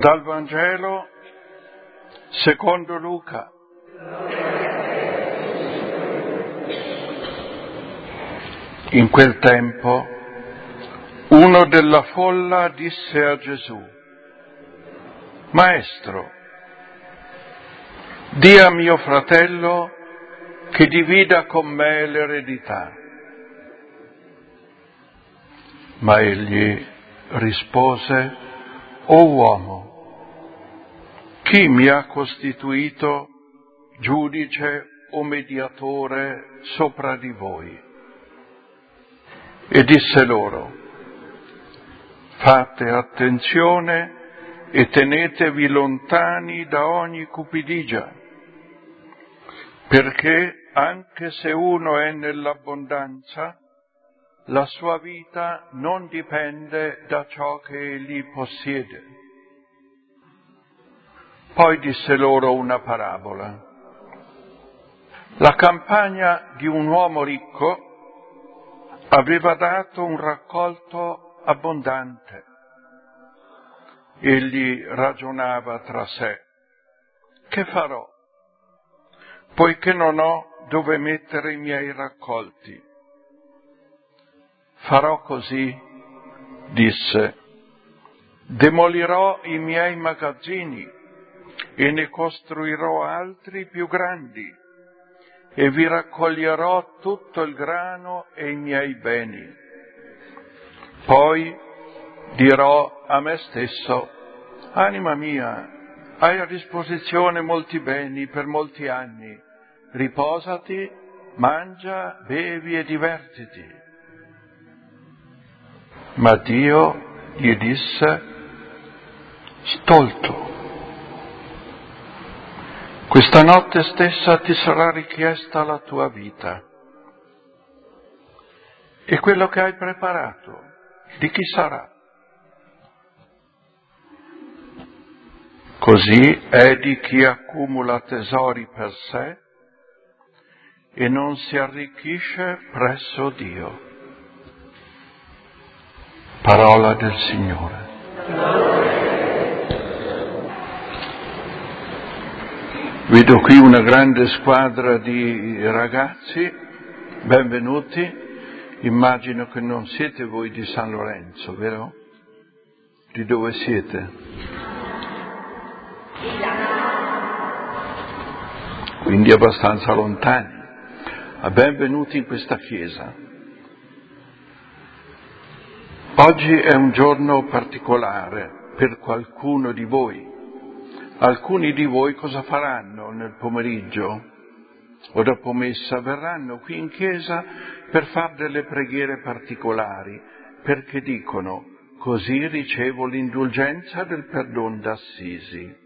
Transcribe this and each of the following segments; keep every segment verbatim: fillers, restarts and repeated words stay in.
Dal Vangelo secondo Luca. In quel tempo uno della folla disse a Gesù: Maestro, di a mio fratello che divida con me l'eredità. Ma egli rispose: O uomo, chi mi ha costituito giudice o mediatore sopra di voi? E disse loro: fate attenzione e tenetevi lontani da ogni cupidigia, perché anche se uno è nell'abbondanza, la sua vita non dipende da ciò che egli possiede. Poi disse loro una parabola. La campagna di un uomo ricco aveva dato un raccolto abbondante. Egli ragionava tra sé: che farò, poiché non ho dove mettere i miei raccolti? Farò così, disse, demolirò i miei magazzini e ne costruirò altri più grandi e vi raccoglierò tutto il grano e i miei beni. Poi dirò a me stesso: anima mia, hai a disposizione molti beni per molti anni, riposati, mangia, bevi e divertiti. Ma Dio gli disse: stolto, questa notte stessa ti sarà richiesta la tua vita. E quello che hai preparato, di chi sarà? Così è di chi accumula tesori per sé e non si arricchisce presso Dio. Parola del Signore. Vedo qui una grande squadra di ragazzi, benvenuti. Immagino che non siete voi di San Lorenzo, vero? Di dove siete? Quindi abbastanza lontani. Benvenuti in questa chiesa. Oggi è un giorno particolare per qualcuno di voi. Alcuni di voi cosa faranno nel pomeriggio o dopo messa? Verranno qui in chiesa per fare delle preghiere particolari, perché dicono: così ricevo l'indulgenza del perdono d'Assisi.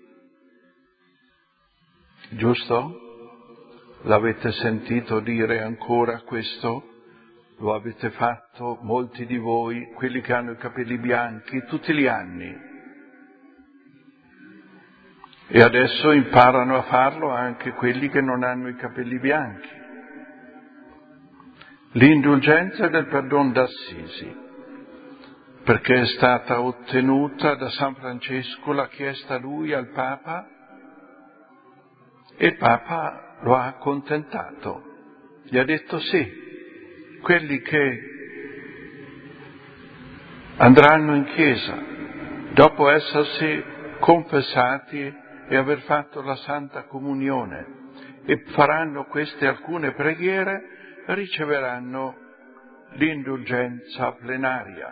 Giusto? L'avete sentito dire ancora questo? Lo avete fatto molti di voi, quelli che hanno i capelli bianchi, tutti gli anni. E adesso imparano a farlo anche quelli che non hanno i capelli bianchi. L'indulgenza del perdono d'Assisi, perché è stata ottenuta da San Francesco, l'ha chiesta lui al Papa e il Papa lo ha accontentato. Gli ha detto sì. Quelli che andranno in chiesa dopo essersi confessati e aver fatto la Santa Comunione e faranno queste alcune preghiere, riceveranno l'indulgenza plenaria.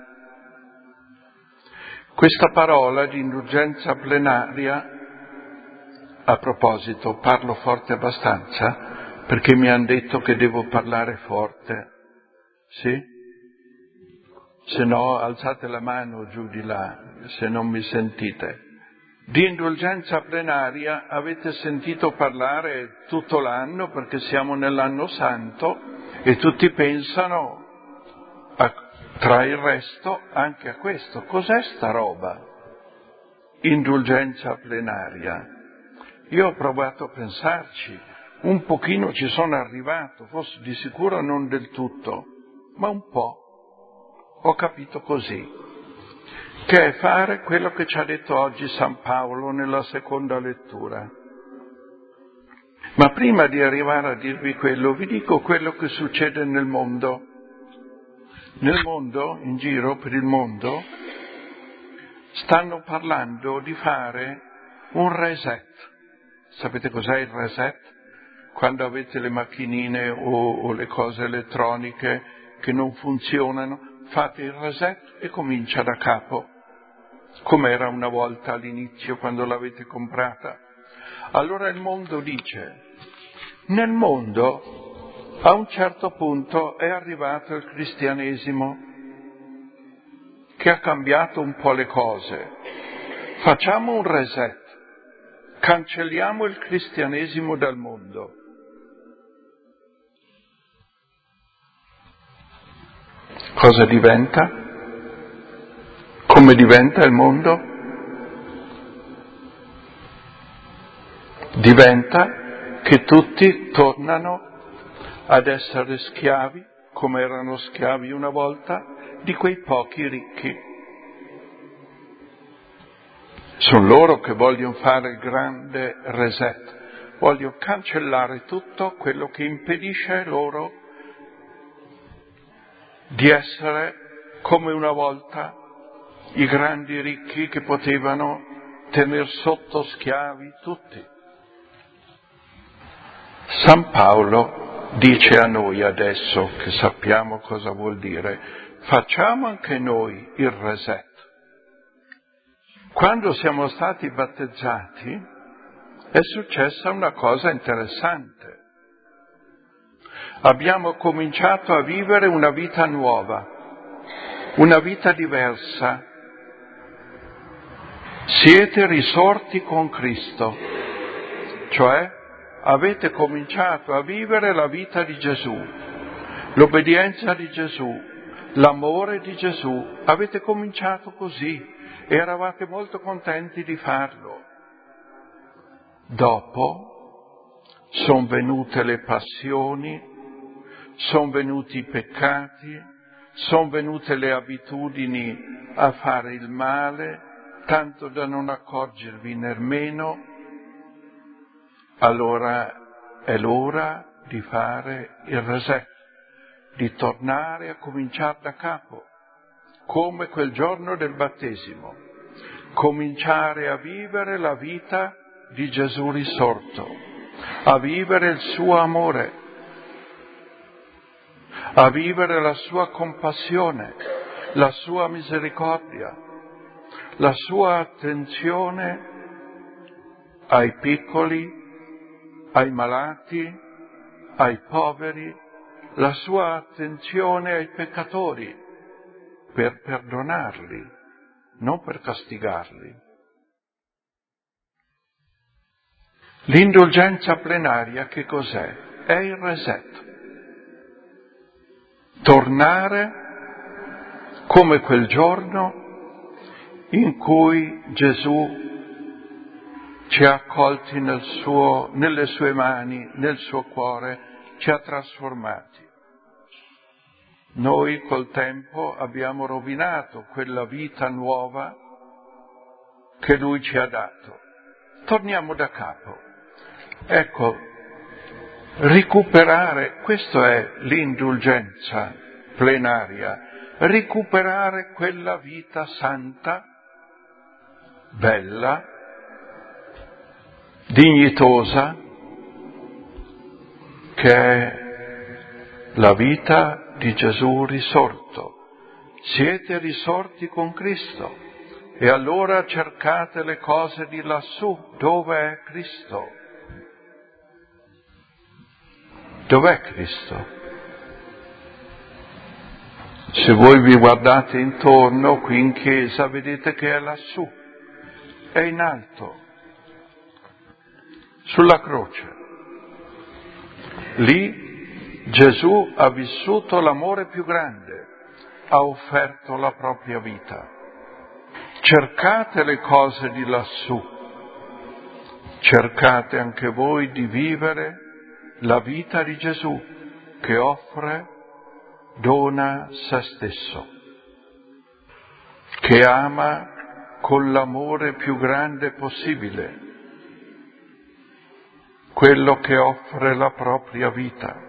Questa parola di indulgenza plenaria, a proposito, parlo forte abbastanza? Perché mi hanno detto che devo parlare forte, sì? Se no alzate la mano giù di là, se non mi sentite. Di indulgenza plenaria avete sentito parlare tutto l'anno, perché siamo nell'anno santo e tutti pensano, a, tra il resto, anche a questo. Cos'è sta roba? Indulgenza plenaria. Io ho provato a pensarci. Un pochino ci sono arrivato, forse di sicuro non del tutto, ma un po'. Ho capito così. che è fare quello che ci ha detto oggi San Paolo nella seconda lettura. Ma prima di arrivare a dirvi quello, vi dico quello che succede nel mondo. Nel mondo, in giro per il mondo, stanno parlando di fare un reset. Sapete cos'è il reset? Quando avete le macchinine o, o le cose elettroniche che non funzionano, fate il reset e comincia da capo, come era una volta all'inizio quando l'avete comprata. Allora il mondo dice, nel mondo a un certo punto è arrivato il cristianesimo che ha cambiato un po' le cose. Facciamo un reset, cancelliamo il cristianesimo dal mondo. Cosa diventa? Come diventa il mondo? Diventa che tutti tornano ad essere schiavi, come erano schiavi una volta, di quei pochi ricchi. Sono loro che vogliono fare il grande reset, vogliono cancellare tutto quello che impedisce loro di essere come una volta i grandi ricchi che potevano tenere sotto schiavi tutti. San Paolo dice a noi adesso, che sappiamo cosa vuol dire, facciamo anche noi il reset. Quando siamo stati battezzati è successa una cosa interessante. Abbiamo cominciato a vivere una vita nuova, una vita diversa. Siete risorti con Cristo, cioè avete cominciato a vivere la vita di Gesù, l'obbedienza di Gesù, l'amore di Gesù. Avete cominciato così e eravate molto contenti di farlo. Dopo sono venute le passioni, sono venuti i peccati, sono venute le abitudini a fare il male, tanto da non accorgervi nemmeno. Allora è l'ora di fare il reset, di tornare a cominciare da capo, come quel giorno del battesimo, cominciare a vivere la vita di Gesù risorto, a vivere il suo amore, a vivere la sua compassione, la sua misericordia, la sua attenzione ai piccoli, ai malati, ai poveri, la sua attenzione ai peccatori, per perdonarli, non per castigarli. L'indulgenza plenaria che cos'è? È il reset. Tornare come quel giorno in cui Gesù ci ha accolti nel suo, nelle sue mani, nel suo cuore, ci ha trasformati. Noi col tempo abbiamo rovinato quella vita nuova che Lui ci ha dato. Torniamo da capo. Ecco, recuperare, questo è l'indulgenza plenaria, recuperare quella vita santa, bella, dignitosa, che è la vita di Gesù risorto. Siete risorti con Cristo e allora cercate le cose di lassù, dove è Cristo. Dov'è Cristo? Se voi vi guardate intorno qui in chiesa vedete che è lassù, è in alto, sulla croce. Lì Gesù ha vissuto l'amore più grande, ha offerto la propria vita. Cercate le cose di lassù, cercate anche voi di vivere la vita di Gesù che offre, dona se stesso. che ama con l'amore più grande possibile, quello che offre la propria vita.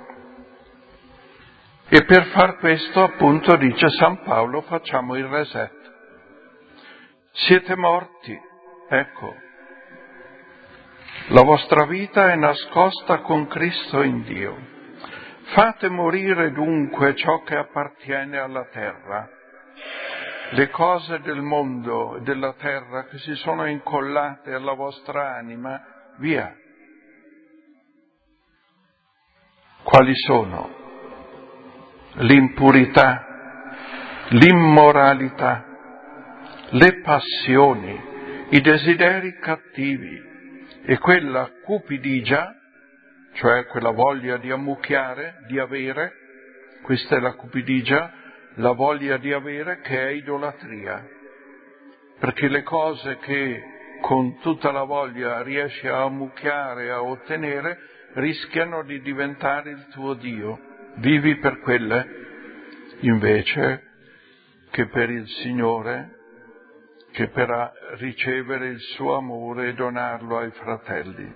E per far questo, appunto, dice San Paolo, facciamo il reset. Siete morti, ecco. La vostra vita è nascosta con Cristo in Dio. Fate morire dunque ciò che appartiene alla terra, le cose del mondo e della terra che si sono incollate alla vostra anima, via. Quali sono? L'impurità, l'immoralità, le passioni, i desideri cattivi e quella cupidigia, cioè quella voglia di ammucchiare, di avere, questa è la cupidigia, la voglia di avere che è idolatria, perché le cose che con tutta la voglia riesci a ammucchiare, a ottenere, rischiano di diventare il tuo Dio. Vivi per quelle, invece, che per il Signore, che per ricevere il suo amore e donarlo ai fratelli.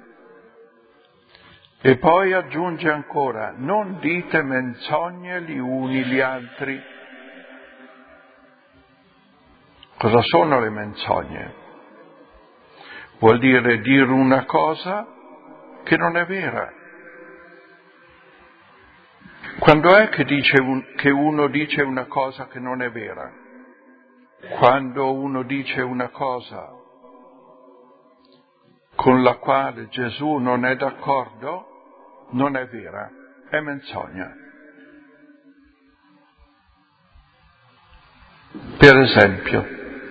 E poi aggiunge ancora, non dite menzogne gli uni gli altri. Cosa sono le menzogne? Vuol dire dire una cosa che non è vera. Quando è che, dice un, che uno dice una cosa che non è vera? Quando uno dice una cosa con la quale Gesù non è d'accordo, non è vera, è menzogna. Per esempio,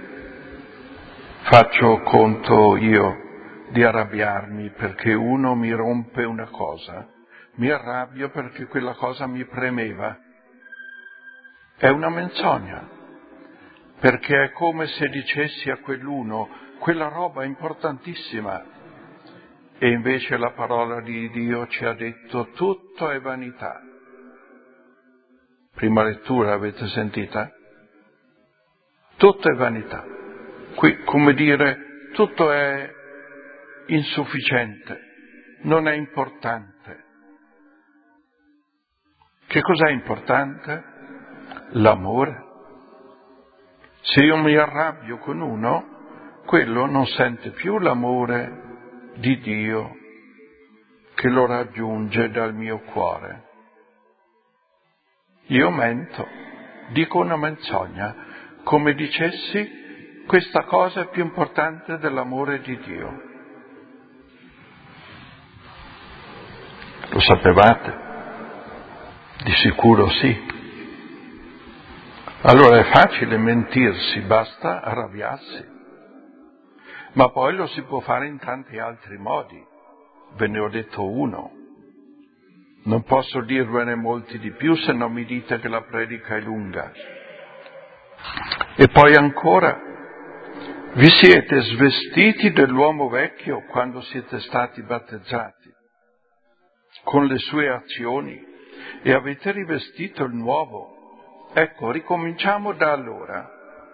faccio conto io di arrabbiarmi perché uno mi rompe una cosa. Mi arrabbio perché quella cosa mi premeva. È una menzogna, perché è come se dicessi a quell'uno, quella roba è importantissima. E invece la parola di Dio ci ha detto, tutto è vanità. Prima lettura, avete sentita? Tutto è vanità. Qui, come dire, tutto è insufficiente, non è importante. Che cos'è importante? L'amore. Se io mi arrabbio con uno, quello non sente più l'amore di Dio che lo raggiunge dal mio cuore. Io mento, dico una menzogna, come dicessi questa cosa è più importante dell'amore di Dio. Lo sapevate? Di sicuro sì. Allora è facile mentirsi, basta arrabbiarsi. Ma poi lo si può fare in tanti altri modi. Ve ne ho detto uno. Non posso dirvene molti di più se non mi dite che la predica è lunga. E poi ancora, vi siete svestiti dell'uomo vecchio quando siete stati battezzati, con le sue azioni, e avete rivestito il nuovo. Ecco, ricominciamo da allora.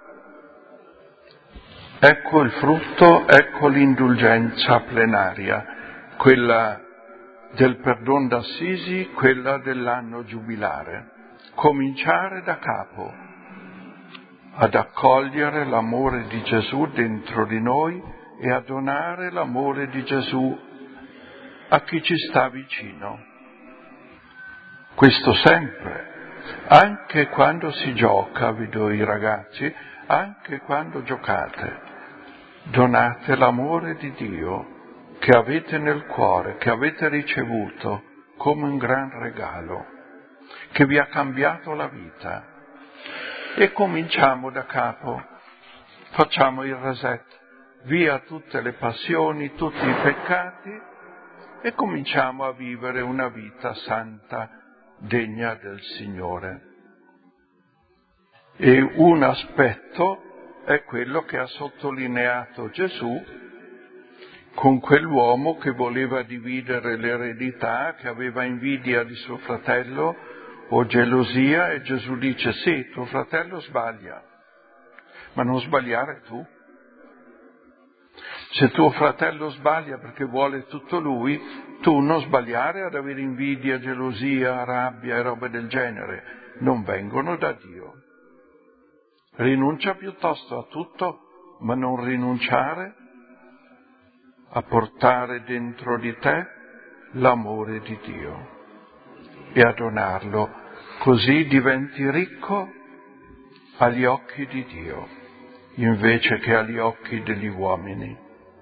Ecco il frutto, ecco l'indulgenza plenaria, quella del perdon d'Assisi, quella dell'anno giubilare. Cominciare da capo, ad accogliere l'amore di Gesù dentro di noi e a donare l'amore di Gesù a chi ci sta vicino. Questo sempre. Anche quando si gioca, vedo i ragazzi, anche quando giocate, donate l'amore di Dio che avete nel cuore, che avete ricevuto come un gran regalo, che vi ha cambiato la vita. E cominciamo da capo, facciamo il reset, via tutte le passioni, tutti i peccati e cominciamo a vivere una vita santa, degna del Signore. E un aspetto è quello che ha sottolineato Gesù con quell'uomo che voleva dividere l'eredità, che aveva invidia di suo fratello o gelosia, e Gesù dice sì, tuo fratello sbaglia, ma non sbagliare tu. Se tuo fratello sbaglia perché vuole tutto lui, tu non sbagliare ad avere invidia, gelosia, rabbia e robe del genere. Non vengono da Dio. Rinuncia piuttosto a tutto, ma non rinunciare a portare dentro di te l'amore di Dio e a donarlo. Così diventi ricco agli occhi di Dio, invece che agli occhi degli uomini.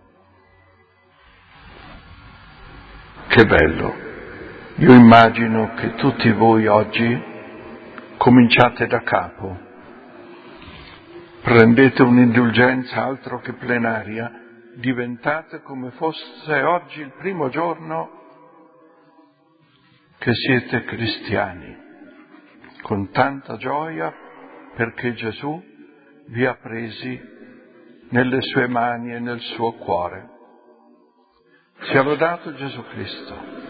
Che bello! Io immagino che tutti voi oggi cominciate da capo, prendete un'indulgenza altro che plenaria, diventate come fosse oggi il primo giorno che siete cristiani, con tanta gioia perché Gesù vi ha presi nelle sue mani e nel suo cuore. Sia lodato Gesù Cristo.